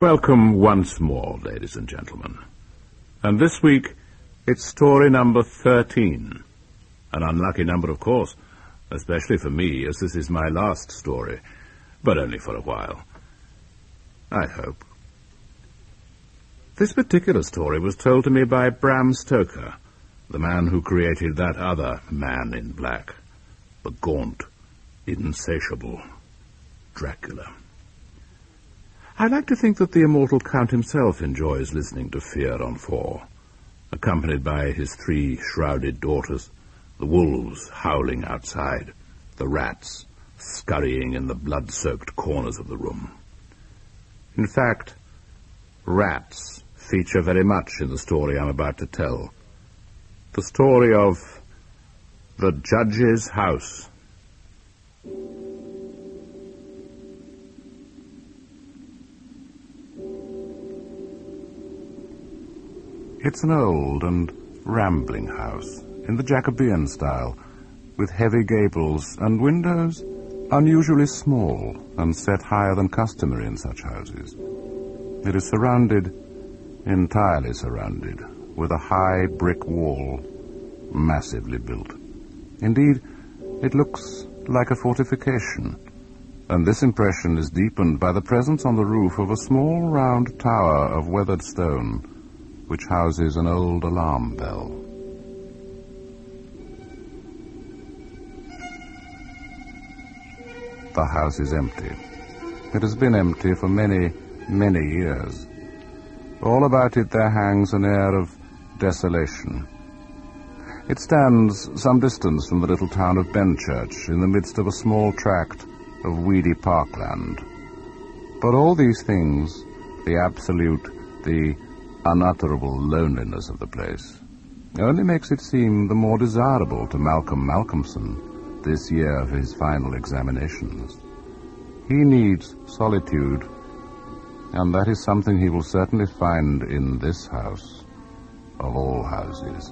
Welcome once more, ladies and gentlemen. And this week, it's story number 13. An unlucky number, of course, especially for me, as this is my last story, but only for a while. I hope. This particular story was told to me by Bram Stoker, the man who created that other man in black, the gaunt, insatiable Dracula. I like to think that the immortal Count himself enjoys listening to Fear on 4, accompanied by his 3 shrouded daughters, the wolves howling outside, the rats scurrying in the blood-soaked corners of the room. In fact, rats feature very much in the story I'm about to tell. The story of the Judge's House. It's an old and rambling house, in the Jacobean style, with heavy gables and windows unusually small and set higher than customary in such houses. It is entirely surrounded, with a high brick wall, massively built. Indeed, it looks like a fortification, and this impression is deepened by the presence on the roof of a small round tower of weathered stone, which houses an old alarm bell. The house is empty. It has been empty for many, many years. All about it there hangs an air of desolation. It stands some distance from the little town of Benchurch, in the midst of a small tract of weedy parkland. But all these things, the absolute, the unutterable loneliness of the place, only makes it seem the more desirable to Malcolm Malcolmson this year of his final examinations. He needs solitude, and that is something he will certainly find in this house, of all houses.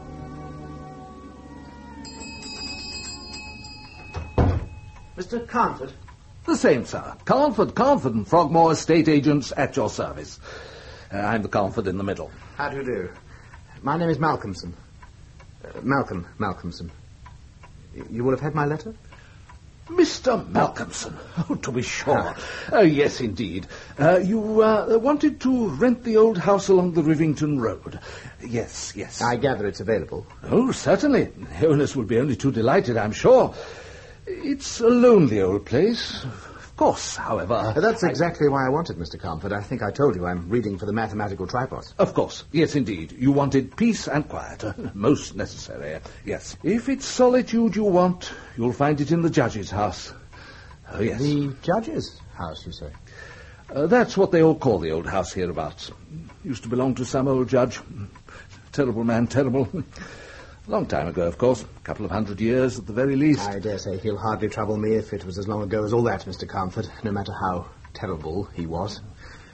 Mr. Carnford? The same, sir. Carnford and Frogmore Estate Agents at your service. I'm the Carnford in the middle. How do you do? My name is Malcolmson. Malcolm Malcolmson. You will have had my letter? Mr. Malcolmson. Oh, to be sure. Yes, indeed. You wanted to rent the old house along the Rivington Road. Yes. I gather it's available. Oh, certainly. The owners will be only too delighted, I'm sure. It's a lonely old place. Of course, however... That's exactly why I wanted, Mr. Carnford. I think I told you I'm reading for the mathematical tripos. Of course. Yes, indeed. You wanted peace and quiet. Most necessary. Yes. If it's solitude you want, you'll find it in the Judge's house. Oh, yes. The Judge's house, you say? That's what they all call the old house hereabouts. Used to belong to some old judge. Terrible man, terrible. Long time ago, of course. A couple of 100 years at the very least. I dare say he'll hardly trouble me if it was as long ago as all that, Mr. Carnford, no matter how terrible he was.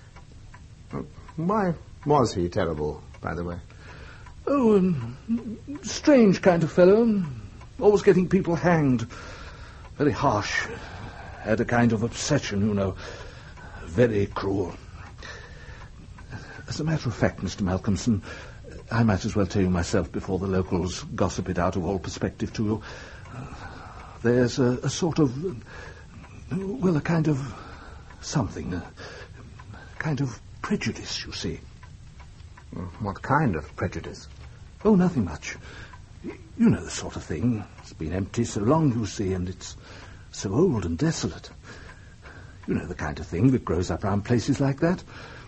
Why was he terrible, by the way? Oh, strange kind of fellow. Always getting people hanged. Very harsh. Had a kind of obsession, you know. Very cruel. As a matter of fact, Mr. Malcolmson, I might as well tell you myself before the locals gossip it out of all perspective to you. There's a sort of... a kind of something. A kind of prejudice, you see. What kind of prejudice? Oh, nothing much. You know the sort of thing. It's been empty so long, you see, and it's so old and desolate. You know the kind of thing that grows up around places like that.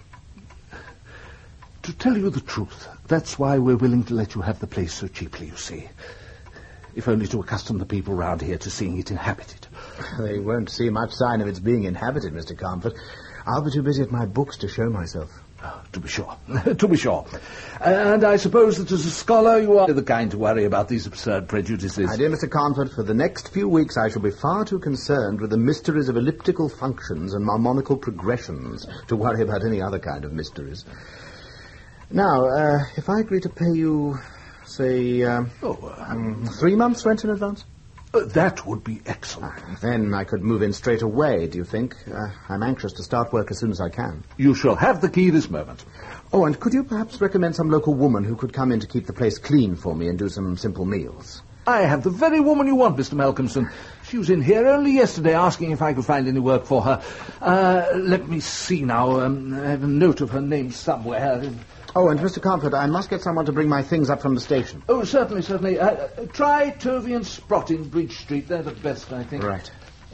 To tell you the truth, that's why we're willing to let you have the place so cheaply, you see. If only to accustom the people round here to seeing it inhabited. They won't see much sign of its being inhabited, Mr. Carnford. I'll be too busy at my books to show myself. Oh, to be sure. To be sure. And I suppose that as a scholar you are the kind to worry about these absurd prejudices. My dear Mr. Carnford, for the next few weeks I shall be far too concerned with the mysteries of elliptical functions and harmonical progressions to worry about any other kind of mysteries. Now, if I agree to pay you, say, 3 months' rent in advance? That would be excellent. Then I could move in straight away, do you think? I'm anxious to start work as soon as I can. You shall have the key this moment. Oh, and could you perhaps recommend some local woman who could come in to keep the place clean for me and do some simple meals? I have the very woman you want, Mr. Malcolmson. She was in here only yesterday asking if I could find any work for her. Let me see now. I have a note of her name somewhere. Oh, and Mr. Comfort, I must get someone to bring my things up from the station. Oh, certainly. Try Tovey and Sprott in Bridge Street. They're the best, I think. Right.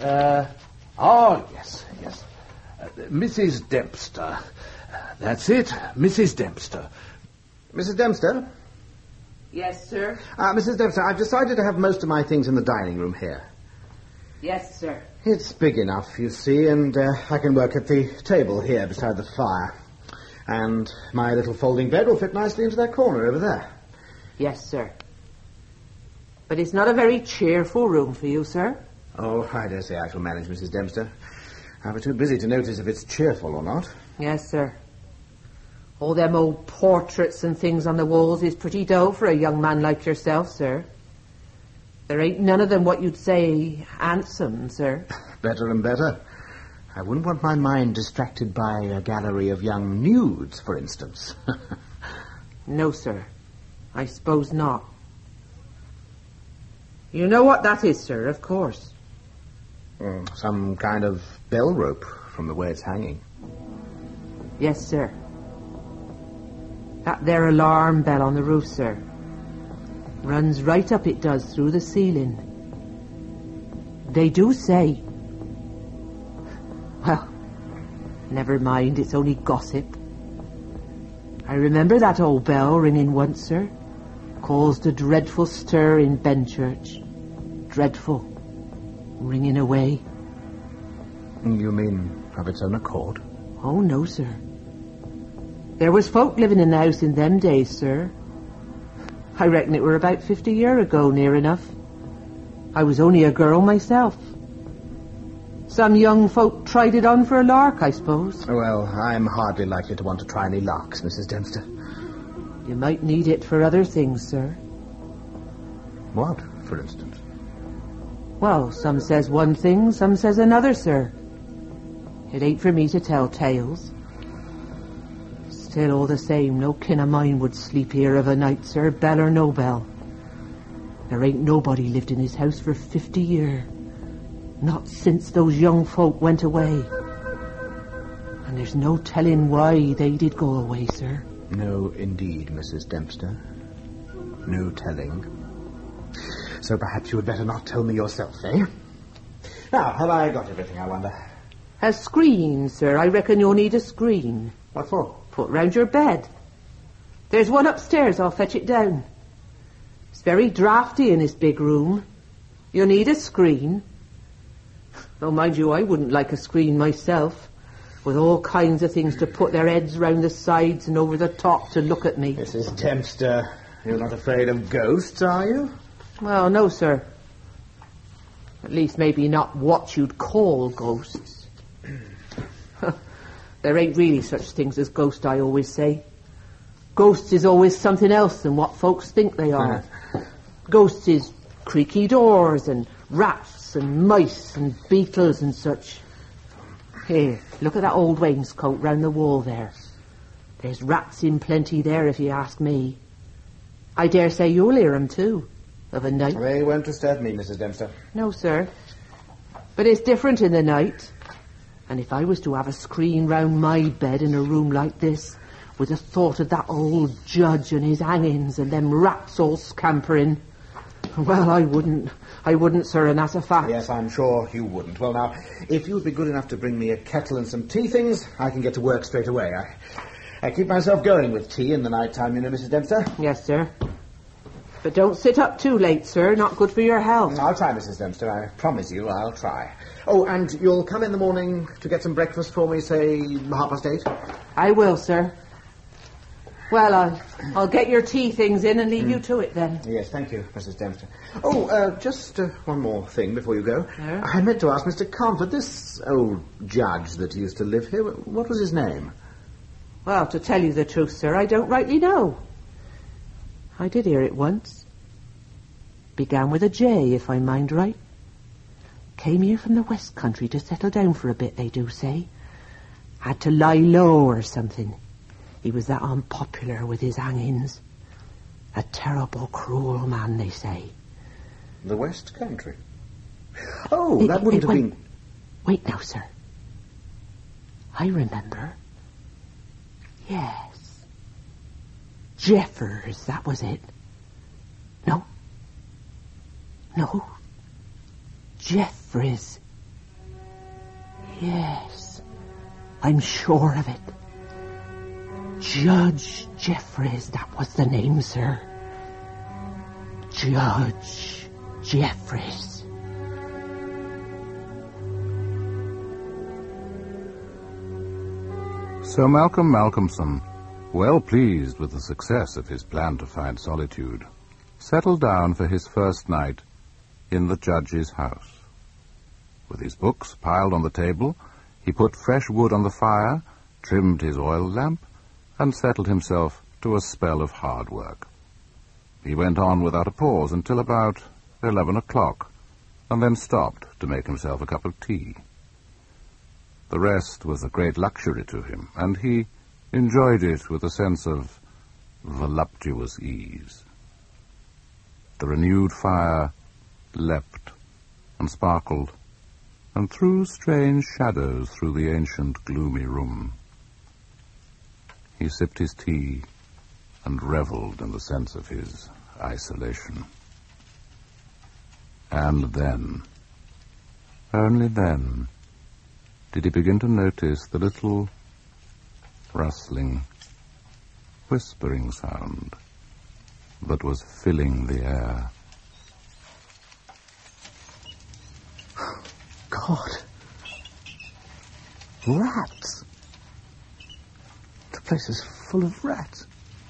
Yes. Mrs. Dempster. That's it, Mrs. Dempster. Mrs. Dempster? Yes, sir. Mrs. Dempster, I've decided to have most of my things in the dining room here. Yes, sir. It's big enough, you see, and I can work at the table here beside the fire. And my little folding bed will fit nicely into that corner over there. Yes, sir. But it's not a very cheerful room for you, sir. Oh, I dare say I shall manage, Mrs. Dempster. I'll be too busy to notice if it's cheerful or not. Yes, sir. All them old portraits and things on the walls is pretty dull for a young man like yourself, sir. There ain't none of them what you'd say handsome, sir. Better and better. I wouldn't want my mind distracted by a gallery of young nudes, for instance. No, sir. I suppose not. You know what that is, sir, of course. Some kind of bell rope from the way it's hanging. Yes, sir. That there alarm bell on the roof, sir. Runs right up, it does, through the ceiling. They do say... Well, never mind, it's only gossip. I remember that old bell ringing once, sir. Caused a dreadful stir in Benchurch. Dreadful. Ringing away. You mean of its own accord? Oh, no, sir. There was folk living in the house in them days, sir. I reckon it were about 50 year ago, near enough. I was only a girl myself. Some young folk tried it on for a lark, I suppose. Well, I'm hardly likely to want to try any larks, Mrs. Dempster. You might need it for other things, sir. What, for instance? Well, some says one thing, some says another, sir. It ain't for me to tell tales. Still, all the same, no kin of mine would sleep here of a night, sir, bell or no bell. There ain't nobody lived in his house for 50 year. Not since those young folk went away. And there's no telling why they did go away, sir. No, indeed, Mrs. Dempster. No telling. So perhaps you had better not tell me yourself, eh? Now, have I got everything, I wonder? A screen, sir. I reckon you'll need a screen. What for? Put round your bed. There's one upstairs, I'll fetch it down. It's very draughty in this big room. You'll need a screen. Though, mind you, I wouldn't like a screen myself, with all kinds of things to put their heads round the sides and over the top to look at me. Mrs. Dempster, you're not afraid of ghosts, are you? Well, no, sir. At least maybe not what you'd call ghosts. There ain't really such things as ghosts, I always say. Ghosts is always something else than what folks think they are. Ghosts is creaky doors and rats and mice and beetles and such. Here, look at that old wainscot round the wall there. There's rats in plenty there, if you ask me. I dare say you'll hear 'em too, of a night. They won't disturb me, Mrs. Dempster. No, sir. But it's different in the night. And if I was to have a screen round my bed in a room like this, with the thought of that old judge and his hangings and them rats all scampering, well, I wouldn't, sir, and that's a fact. Yes, I'm sure you wouldn't. Well, now, if you'd be good enough to bring me a kettle and some tea things, I can get to work straight away. I keep myself going with tea in the night time, you know, Mrs. Dempster. Yes, sir. But don't sit up too late, sir. Not good for your health. I'll try, Mrs. Dempster. I promise you I'll try. Oh, and you'll come in the morning to get some breakfast for me, say, 8:30? I will, sir. Well, I'll get your tea things in and leave you to it then. Yes, thank you, Mrs. Dempster. Oh, just one more thing before you go. Yeah? I meant to ask Mr. Comfort, this old judge that used to live here, what was his name? Well, to tell you the truth, sir, I don't rightly know. I did hear it once. Began with a J, if I mind right. Came here from the West Country to settle down for a bit, they do say. Had to lie low or something. He was that unpopular with his hangings. A terrible, cruel man, they say. The West Country? Oh, that wouldn't have been... Wait now, sir. I remember. Yes. Jeffers, that was it. No. Jeffries. Yes. I'm sure of it. Judge Jeffries, that was the name, sir. Judge Jeffries. So Malcolm Malcolmson, well pleased with the success of his plan to find solitude, settled down for his first night in the judge's house. With his books piled on the table, he put fresh wood on the fire, trimmed his oil lamp, and settled himself to a spell of hard work. He went on without a pause until about 11 o'clock, and then stopped to make himself a cup of tea. The rest was a great luxury to him, and he enjoyed it with a sense of voluptuous ease. The renewed fire leapt and sparkled and threw strange shadows through the ancient gloomy room. He sipped his tea and revelled in the sense of his isolation. And then, only then, did he begin to notice the little rustling, whispering sound that was filling the air. God. Rats. The place is full of rats.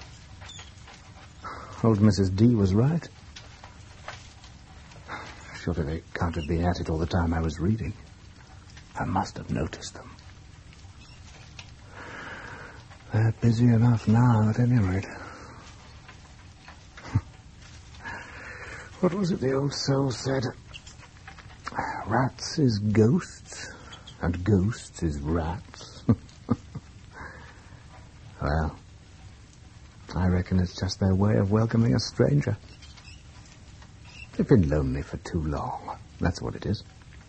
Old Mrs. D was right. Surely they can't have been at it all the time I was reading. I must have noticed them. They're busy enough now, at any rate. What was it the old soul said? Rats is ghosts, and ghosts is rats. Well, I reckon it's just their way of welcoming a stranger. They've been lonely for too long. That's what it is.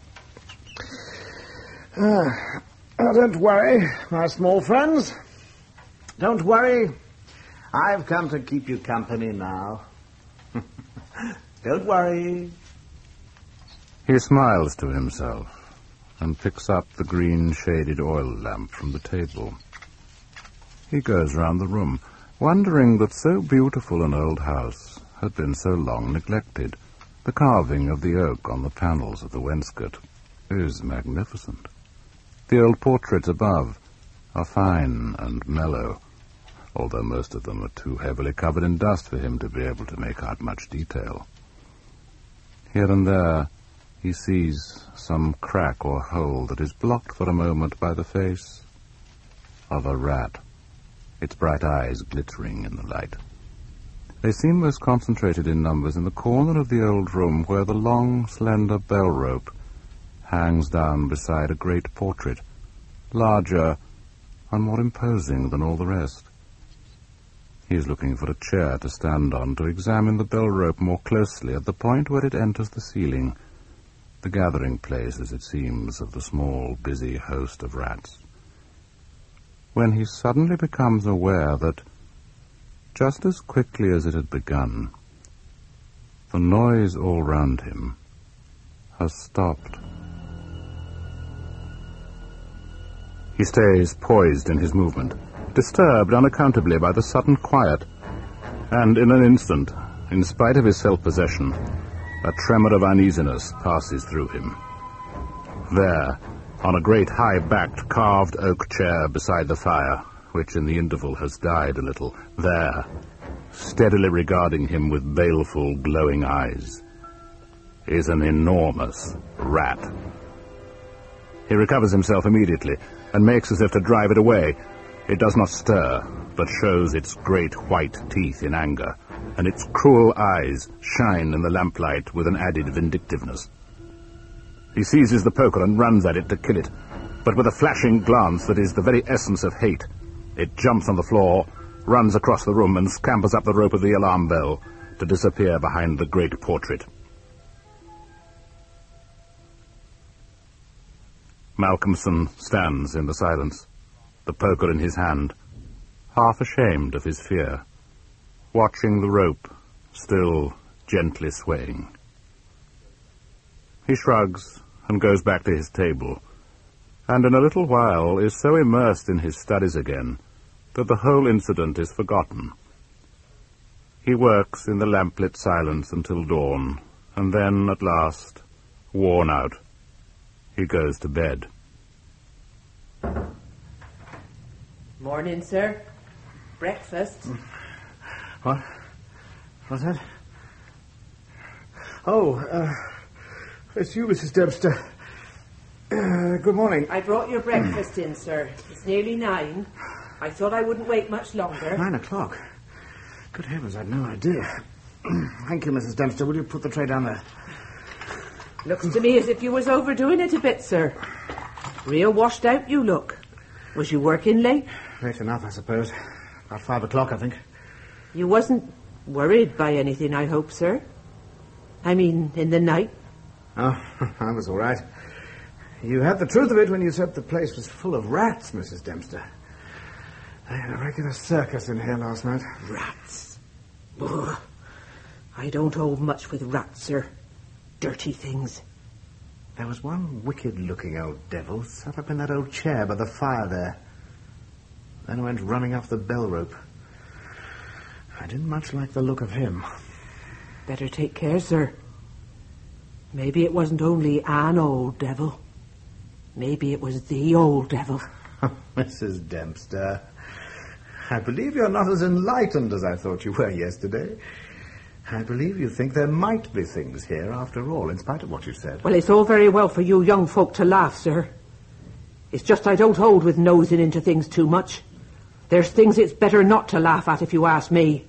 Don't worry, my small friends. Don't worry. I've come to keep you company now. Don't worry. He smiles to himself and picks up the green-shaded oil lamp from the table. He goes round the room, wondering that so beautiful an old house had been so long neglected. The carving of the oak on the panels of the wainscot is magnificent. The old portraits above are fine and mellow, although most of them are too heavily covered in dust for him to be able to make out much detail. Here and there he sees some crack or hole that is blocked for a moment by the face of a rat, its bright eyes glittering in the light. They seem most concentrated in numbers in the corner of the old room where the long, slender bell rope hangs down beside a great portrait, larger and more imposing than all the rest. He is looking for a chair to stand on to examine the bell rope more closely at the point where it enters the ceiling, the gathering place, as it seems, of the small, busy host of rats, when he suddenly becomes aware that, just as quickly as it had begun, the noise all round him has stopped. He stays poised in his movement, disturbed unaccountably by the sudden quiet, and in an instant, in spite of his self-possession, a tremor of uneasiness passes through him. There, on a great high-backed carved oak chair beside the fire, which in the interval has died a little, there, steadily regarding him with baleful, glowing eyes, is an enormous rat. He recovers himself immediately and makes as if to drive it away. It does not stir, but shows its great white teeth in anger, and its cruel eyes shine in the lamplight with an added vindictiveness. He seizes the poker and runs at it to kill it, but with a flashing glance that is the very essence of hate, it jumps on the floor, runs across the room, and scampers up the rope of the alarm bell to disappear behind the great portrait. Malcolmson stands in the silence, the poker in his hand, half ashamed of his fear, watching the rope still gently swaying. He shrugs and goes back to his table, and in a little while is so immersed in his studies again that the whole incident is forgotten. He works in the lamplit silence until dawn, and then, at last, worn out, he goes to bed. Morning, sir. Breakfast. What? What's that? Oh, it's you, Mrs. Dempster. Good morning. I brought your breakfast in, sir. It's nearly 9. I thought I wouldn't wait much longer. 9 o'clock? Good heavens, I'd no idea. Thank you, Mrs. Dempster. Will you put the tray down there? Looks to me as if you was overdoing it a bit, sir. Real washed out you look. Was you working late? Late enough, I suppose. About 5 o'clock, I think. You wasn't worried by anything, I hope, sir? I mean, in the night? Oh, I was all right. You had the truth of it when you said the place was full of rats, Mrs. Dempster. They had a regular circus in here last night. Rats? Ugh. I don't hold much with rats, sir. Dirty things. There was one wicked-looking old devil sat up in that old chair by the fire there. Then went running off the bell rope. I didn't much like the look of him. Better take care, sir. Maybe it wasn't only an old devil. Maybe it was the old devil. Mrs. Dempster, I believe you're not as enlightened as I thought you were yesterday. I believe you think there might be things here after all, in spite of what you said. Well, it's all very well for you young folk to laugh, sir. It's just I don't hold with nosing into things too much. There's things it's better not to laugh at, if you ask me.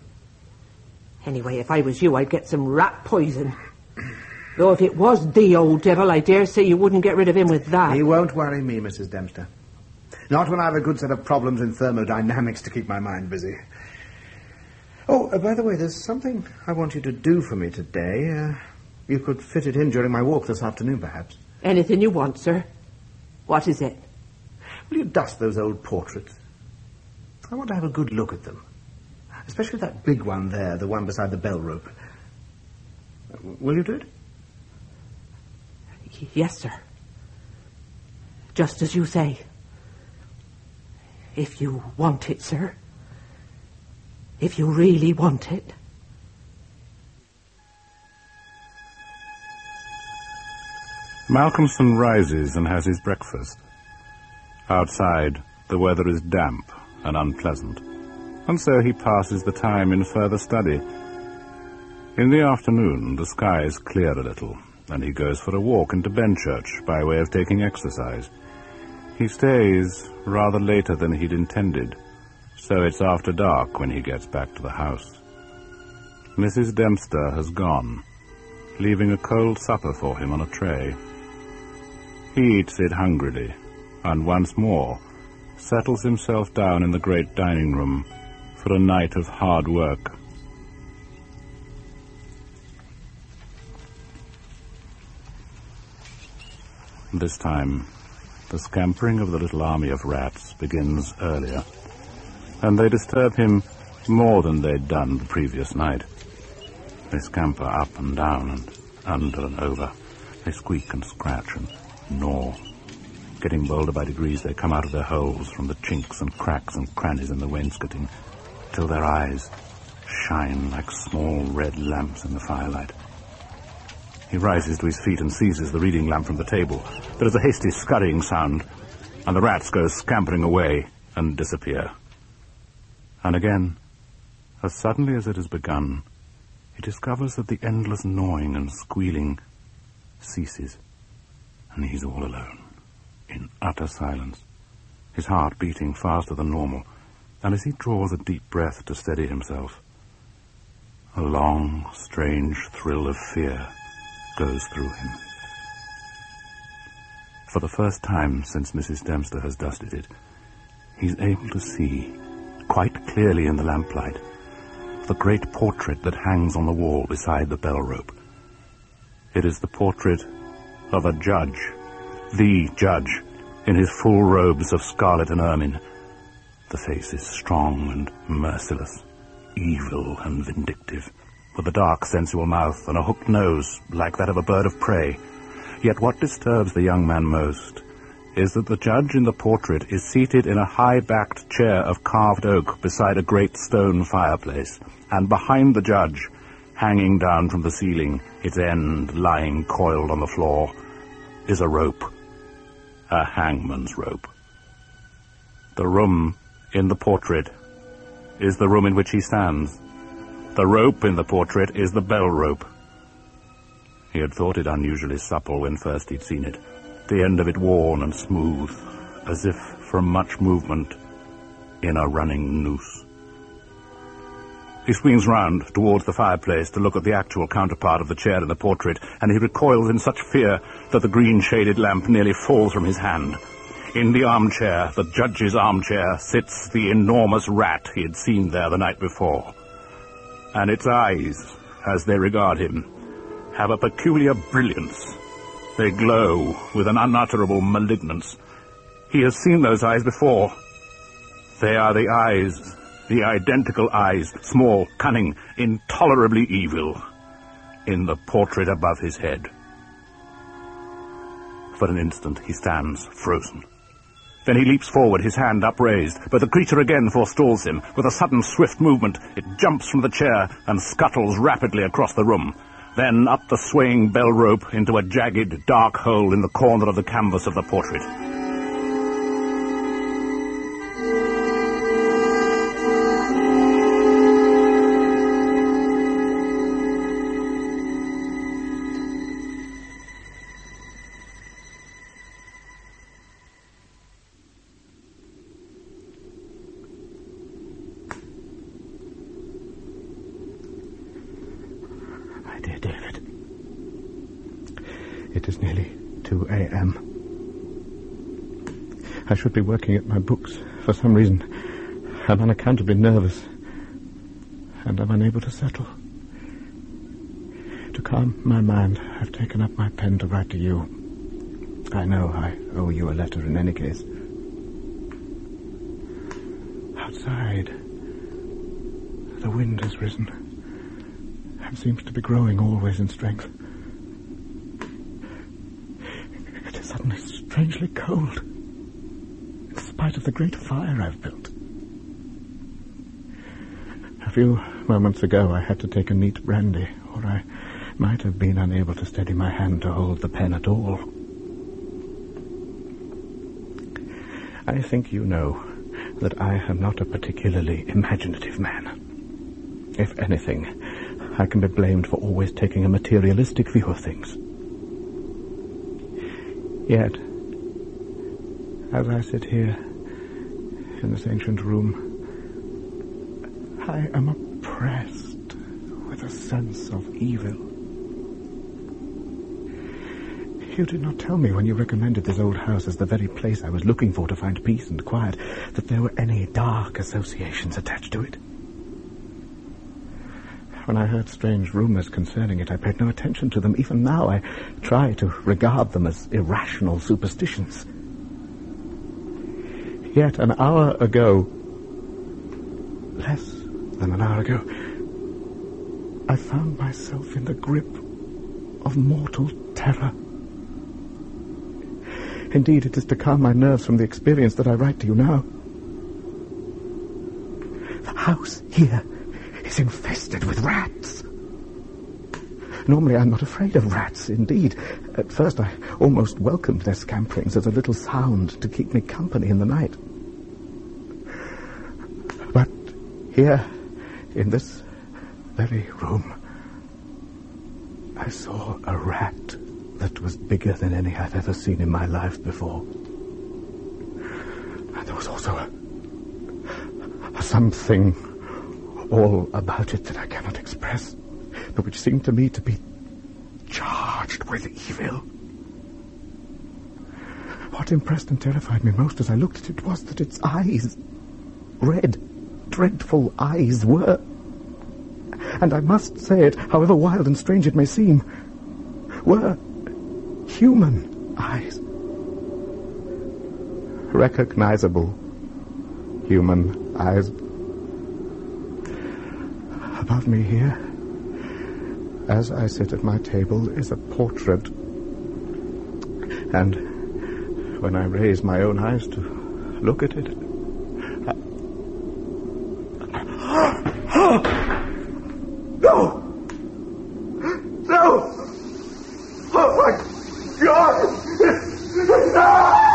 Anyway, if I was you, I'd get some rat poison. Though if it was the old devil, I dare say you wouldn't get rid of him with that. He won't worry me, Mrs. Dempster. Not when I have a good set of problems in thermodynamics to keep my mind busy. Oh, by the way, there's something I want you to do for me today. You could fit it in during my walk this afternoon, perhaps. Anything you want, sir. What is it? Will you dust those old portraits? I want to have a good look at them. Especially that big one there, the one beside the bell rope. Will you do it? Yes, sir. Just as you say. If you want it, sir. If you really want it. Malcolmson rises and has his breakfast. Outside, the weather is damp and unpleasant, and so he passes the time in further study. In the afternoon, the skies clear a little, and he goes for a walk into Benchurch by way of taking exercise. He stays rather later than he'd intended, so it's after dark when he gets back to the house. Mrs. Dempster has gone, leaving a cold supper for him on a tray. He eats it hungrily, and once more settles himself down in the great dining room for a night of hard work. This time, the scampering of the little army of rats begins earlier, and they disturb him more than they'd done the previous night. They scamper up and down and under and over. They squeak and scratch and gnaw. Getting bolder by degrees, they come out of their holes from the chinks and cracks and crannies in the wainscoting, till their eyes shine like small red lamps in the firelight. He rises to his feet and seizes the reading lamp from the table. There is a hasty scurrying sound, and the rats go scampering away and disappear. And again, as suddenly as it has begun, he discovers that the endless gnawing and squealing ceases, and he's all alone, in utter silence, his heart beating faster than normal, and as he draws a deep breath to steady himself, A long, strange thrill of fear goes through him. For the first time since Mrs. Dempster has dusted it, he's able to see, quite clearly in the lamplight, the great portrait that hangs on the wall beside the bell rope. It is the portrait of a judge, the judge, in his full robes of scarlet and ermine. The face is strong and merciless, evil and vindictive, with a dark, sensual mouth and a hooked nose like that of a bird of prey. Yet what disturbs the young man most is that the judge in the portrait is seated in a high-backed chair of carved oak beside a great stone fireplace, and behind the judge, hanging down from the ceiling, its end lying coiled on the floor, is a rope, a hangman's rope. The room in the portrait is the room in which he stands. The rope in the portrait is the bell rope. He had thought it unusually supple when first he'd seen it, the end of it worn and smooth, as if from much movement in a running noose. He swings round towards the fireplace to look at the actual counterpart of the chair in the portrait, and he recoils in such fear that the green-shaded lamp nearly falls from his hand. In the armchair, the judge's armchair, sits the enormous rat he had seen there the night before. And its eyes, as they regard him, have a peculiar brilliance. They glow with an unutterable malignance. He has seen those eyes before. They are the eyes, the identical eyes, small, cunning, intolerably evil, in the portrait above his head. For an instant he stands frozen. Then he leaps forward, his hand upraised, but the creature again forestalls him. With a sudden, swift movement, it jumps from the chair and scuttles rapidly across the room. Then up the swaying bell rope into a jagged, dark hole in the corner of the canvas of the portrait. It is nearly 2 a.m. I should be working at my books. For some reason, I'm unaccountably nervous, and I'm unable to settle. To calm my mind, I've taken up my pen to write to you. I know I owe you a letter in any case. Outside, the wind has risen, and seems to be growing always in strength. Suddenly strangely cold, in spite of the great fire I've built. A few moments ago I had to take a neat brandy, or I might have been unable to steady my hand to hold the pen at all. I think you know that I am not a particularly imaginative man. If anything, I can be blamed for always taking a materialistic view of things. Yet, as I sit here in this ancient room, I am oppressed with a sense of evil. You did not tell me when you recommended this old house as the very place I was looking for to find peace and quiet that there were any dark associations attached to it. When I heard strange rumors concerning it, I paid no attention to them. Even now, I try to regard them as irrational superstitions. Yet an hour ago, less than an hour ago, I found myself in the grip of mortal terror. Indeed, it is to calm my nerves from the experience that I write to you now. The house here is infested with rats. Normally I'm not afraid of rats. Indeed, at first I almost welcomed their scamperings as a little sound to keep me company in the night. But here, in this very room, I saw a rat that was bigger than any I've ever seen in my life before. And there was also a something all about it that I cannot express, but which seemed to me to be charged with evil. What impressed and terrified me most as I looked at it was that its eyes, red, dreadful eyes, were, and I must say it, however wild and strange it may seem, were human eyes. Recognizable human eyes. Above me here, as I sit at my table, is a portrait. And when I raise my own eyes to look at it, No! No! Oh, my God! No!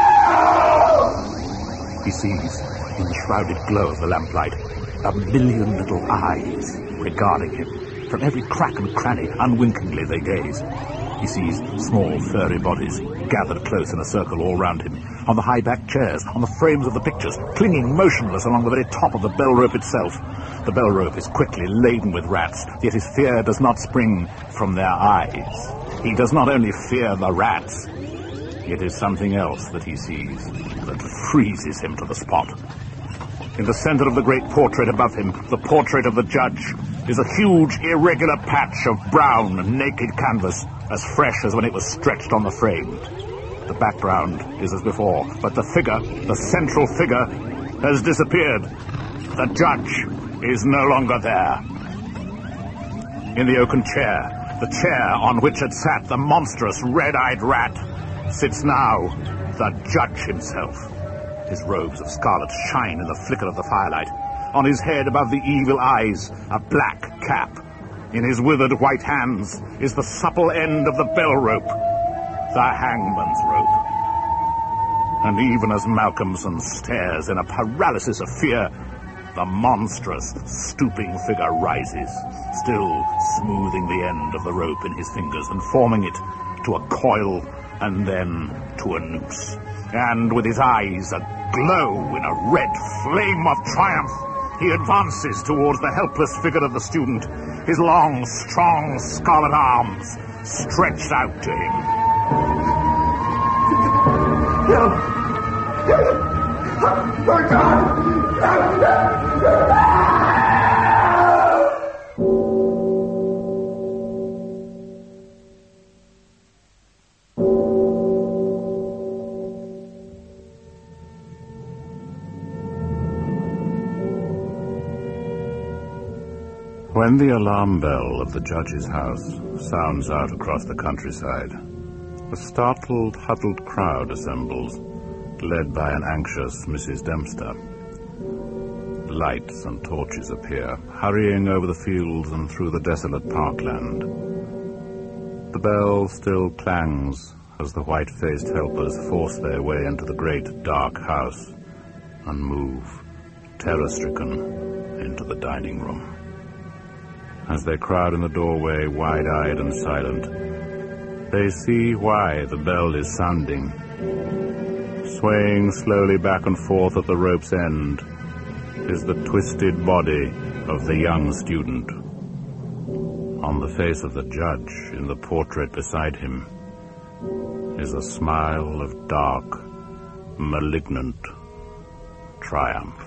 He sees, in the shrouded glow of the lamplight, 1,000,000 little eyes regarding him. From every crack and cranny, unwinkingly they gaze. He sees small, furry bodies gathered close in a circle all round him, on the high-backed chairs, on the frames of the pictures, clinging motionless along the very top of the bell rope itself. The bell rope is quickly laden with rats, yet his fear does not spring from their eyes. He does not only fear the rats, it is something else that he sees that freezes him to the spot. In the center of the great portrait above him, the portrait of the judge, is a huge, irregular patch of brown, naked canvas, as fresh as when it was stretched on the frame. The background is as before, but the figure, the central figure, has disappeared. The judge is no longer there. In the oaken chair, the chair on which had sat the monstrous red-eyed rat, sits now the judge himself. His robes of scarlet shine in the flicker of the firelight. On his head, above the evil eyes, a black cap. In his withered white hands is the supple end of the bell rope, the hangman's rope. And even as Malcolmson stares in a paralysis of fear, the monstrous, stooping figure rises, still smoothing the end of the rope in his fingers and forming it to a coil and then to a noose. And with his eyes aglow in a red flame of triumph, he advances towards the helpless figure of the student, his long, strong, scarlet arms stretched out to him. No! Oh, God! When the alarm bell of the judge's house sounds out across the countryside, a startled, huddled crowd assembles, led by an anxious Mrs. Dempster. Lights and torches appear, hurrying over the fields and through the desolate parkland. The bell still clangs as the white-faced helpers force their way into the great, dark house and move, terror-stricken, into the dining room. As they crowd in the doorway, wide-eyed and silent, they see why the bell is sounding. Swaying slowly back and forth at the rope's end is the twisted body of the young student. On the face of the judge, in the portrait beside him, is a smile of dark, malignant triumph.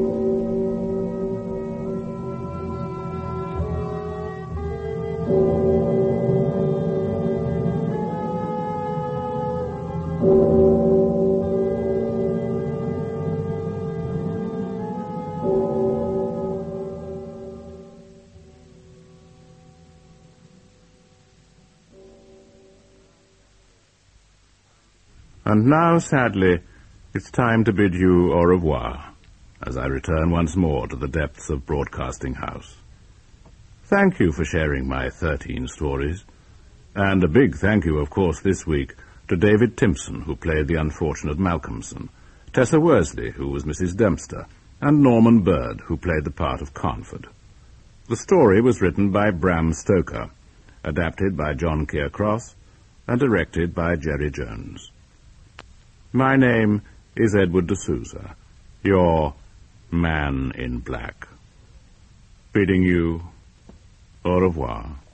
And now, sadly, it's time to bid you au revoir, as I return once more to the depths of Broadcasting House. Thank you for sharing my 13 stories, and a big thank you, of course, this week to David Timpson, who played the unfortunate Malcolmson, Tessa Worsley, who was Mrs. Dempster, and Norman Bird, who played the part of Carnford. The story was written by Bram Stoker, adapted by John Keir-Cross, and directed by Jerry Jones. My name is Edward D'Souza, your Man in Black. bidding you au revoir.